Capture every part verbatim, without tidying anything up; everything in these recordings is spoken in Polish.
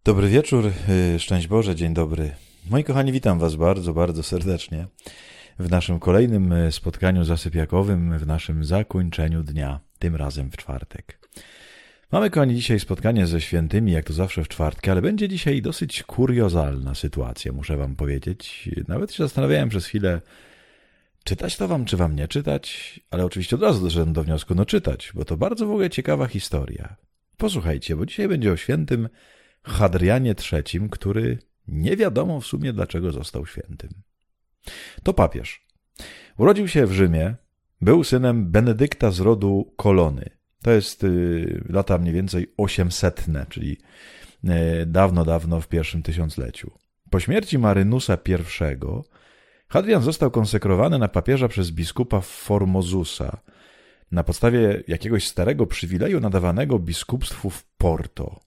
Dobry wieczór, yy, szczęść Boże, dzień dobry. Moi kochani, witam was bardzo, bardzo serdecznie w naszym kolejnym y, spotkaniu zasypiakowym, w naszym zakończeniu dnia, tym razem w czwartek. Mamy, kochani, dzisiaj spotkanie ze świętymi, jak to zawsze w czwartki, ale będzie dzisiaj dosyć kuriozalna sytuacja, muszę wam powiedzieć. Nawet się zastanawiałem przez chwilę, czytać to wam, czy wam nie czytać, ale oczywiście od razu doszedłem do wniosku, no czytać, bo to bardzo w ogóle ciekawa historia. Posłuchajcie, bo dzisiaj będzie o świętym Hadrianie trzecim, który nie wiadomo w sumie dlaczego został świętym. To papież. Urodził się w Rzymie, był synem Benedykta z rodu Kolony. To jest y, lata mniej więcej osiemsetne, czyli y, dawno, dawno w pierwszym tysiącleciu. Po śmierci Marynusa pierwszego Hadrian został konsekrowany na papieża przez biskupa Formozusa na podstawie jakiegoś starego przywileju nadawanego biskupstwu w Porto.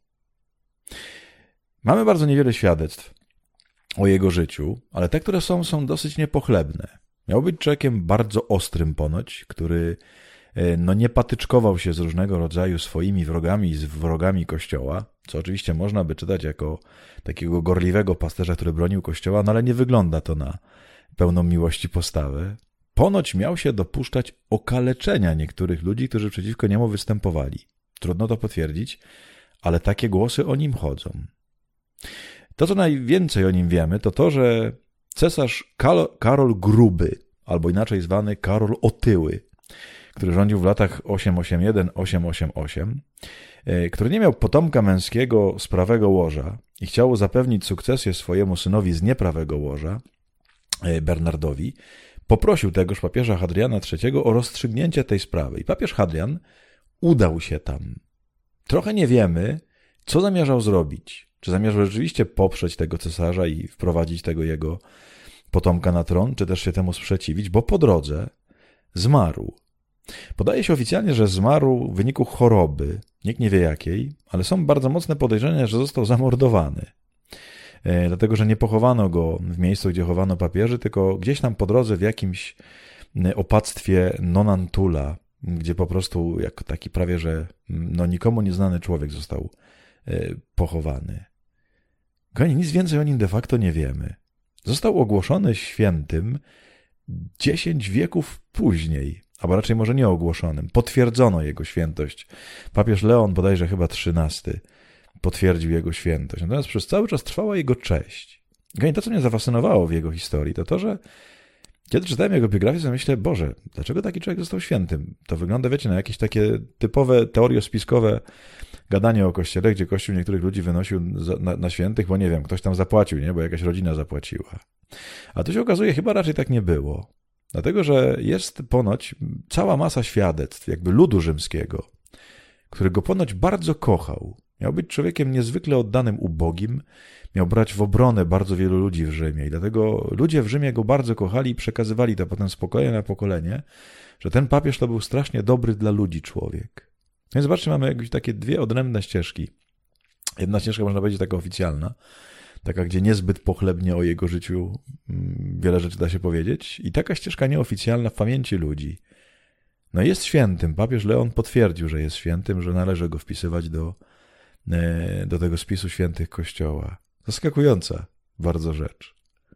Mamy bardzo niewiele świadectw o jego życiu, ale te, które są, są dosyć niepochlebne. Miał być człowiekiem bardzo ostrym ponoć, który no, nie patyczkował się z różnego rodzaju swoimi wrogami i z wrogami Kościoła, co oczywiście można by czytać jako takiego gorliwego pasterza, który bronił Kościoła, no ale nie wygląda to na pełną miłości postawę. Ponoć miał się dopuszczać okaleczenia niektórych ludzi, którzy przeciwko niemu występowali. Trudno to potwierdzić, ale takie głosy o nim chodzą. To, co najwięcej o nim wiemy, to to, że cesarz Karol Gruby, albo inaczej zwany Karol Otyły, który rządził w latach osiemset osiemdziesiąt jeden do osiemset osiemdziesiąt osiem, który nie miał potomka męskiego z prawego łoża i chciał zapewnić sukcesję swojemu synowi z nieprawego łoża, Bernardowi, poprosił tegoż papieża Hadriana trzeciego o rozstrzygnięcie tej sprawy. I papież Hadrian udał się tam. Trochę nie wiemy, co zamierzał zrobić. Czy zamierzał rzeczywiście poprzeć tego cesarza i wprowadzić tego jego potomka na tron, czy też się temu sprzeciwić, bo po drodze zmarł. Podaje się oficjalnie, że zmarł w wyniku choroby, nikt nie wie jakiej, ale są bardzo mocne podejrzenia, że został zamordowany. E, dlatego, że nie pochowano go w miejscu, gdzie chowano papieży, tylko gdzieś tam po drodze w jakimś opactwie Nonantula, gdzie po prostu jak taki prawie, że no, nikomu nieznany człowiek został e, pochowany. Kochani, nic więcej o nim de facto nie wiemy. Został ogłoszony świętym dziesięć wieków później, albo raczej może nie ogłoszonym. Potwierdzono jego świętość. Papież Leon, bodajże chyba trzynasty, potwierdził jego świętość. Natomiast przez cały czas trwała jego cześć. Kochani, to, co mnie zafascynowało w jego historii, to to, że kiedy czytałem jego biografię, to myślę, Boże, dlaczego taki człowiek został świętym? To wygląda, wiecie, na jakieś takie typowe teoriospiskowe gadanie o Kościele, gdzie Kościół niektórych ludzi wynosił na, na świętych, bo nie wiem, ktoś tam zapłacił, nie? Bo jakaś rodzina zapłaciła. A tu się okazuje, chyba raczej tak nie było. Dlatego, że jest ponoć cała masa świadectw, jakby ludu rzymskiego, który go ponoć bardzo kochał. Miał być człowiekiem niezwykle oddanym ubogim, miał brać w obronę bardzo wielu ludzi w Rzymie i dlatego ludzie w Rzymie go bardzo kochali i przekazywali to potem z pokolenia na pokolenie, że ten papież to był strasznie dobry dla ludzi człowiek. Więc zobaczcie, mamy jakieś takie dwie odrębne ścieżki. Jedna ścieżka, można powiedzieć, taka oficjalna, taka, gdzie niezbyt pochlebnie o jego życiu wiele rzeczy da się powiedzieć, i taka ścieżka nieoficjalna w pamięci ludzi. No jest świętym. Papież Leon potwierdził, że jest świętym, że należy go wpisywać do, do tego spisu świętych Kościoła. Zaskakująca bardzo rzecz.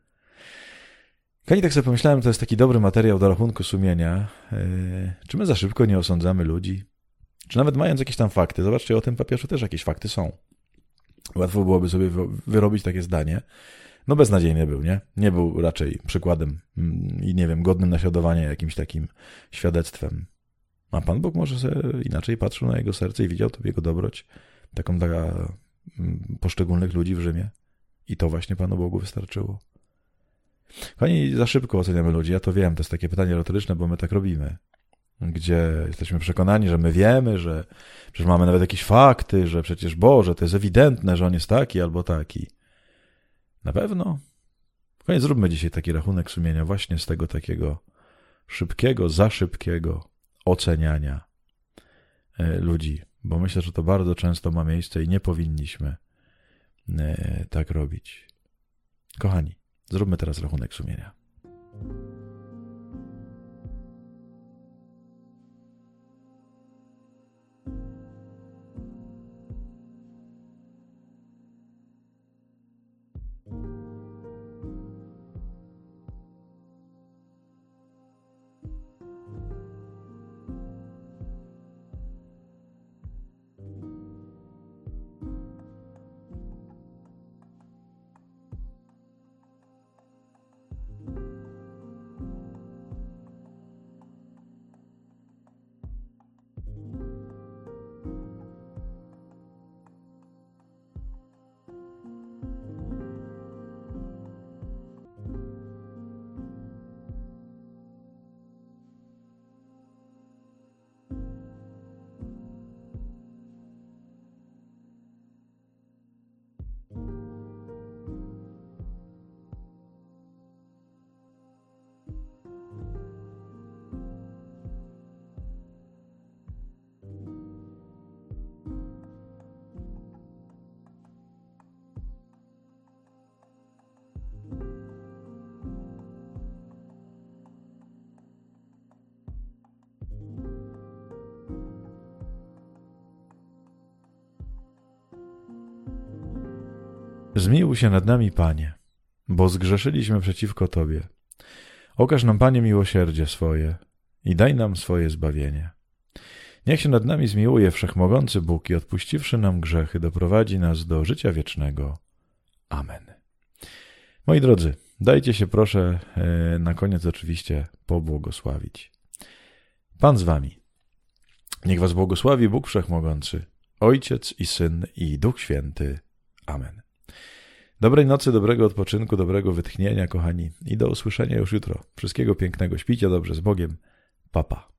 Kani, tak sobie pomyślałem, to jest taki dobry materiał do rachunku sumienia. Czy my za szybko nie osądzamy ludzi? Czy nawet mając jakieś tam fakty, zobaczcie, o tym papieżu też jakieś fakty są. Łatwo byłoby sobie wyrobić takie zdanie. No beznadziejny był, nie? Nie był raczej przykładem i nie wiem, godnym naśladowania jakimś takim świadectwem. A Pan Bóg może sobie inaczej patrzył na jego serce i widział to jego dobroć, taką dla poszczególnych ludzi w Rzymie. I to właśnie Panu Bogu wystarczyło. Kochani, za szybko oceniamy ludzi, ja to wiem, to jest takie pytanie retoryczne, bo my tak robimy. Gdzie jesteśmy przekonani, że my wiemy, że przecież mamy nawet jakieś fakty, że przecież Boże, to jest ewidentne, że on jest taki albo taki. Na pewno? Koniec, zróbmy dzisiaj taki rachunek sumienia właśnie z tego takiego szybkiego, za szybkiego oceniania ludzi, bo myślę, że to bardzo często ma miejsce i nie powinniśmy tak robić. Kochani, zróbmy teraz rachunek sumienia. Zmiłuj się nad nami, Panie, bo zgrzeszyliśmy przeciwko Tobie. Okaż nam, Panie, miłosierdzie swoje i daj nam swoje zbawienie. Niech się nad nami zmiłuje Wszechmogący Bóg i odpuściwszy nam grzechy, doprowadzi nas do życia wiecznego. Amen. Moi drodzy, dajcie się proszę na koniec oczywiście pobłogosławić. Pan z wami. Niech was błogosławi Bóg Wszechmogący, Ojciec i Syn i Duch Święty. Amen. Dobrej nocy, dobrego odpoczynku, dobrego wytchnienia, kochani, i do usłyszenia już jutro. Wszystkiego pięknego, śpijcie dobrze, z Bogiem. Pa, pa.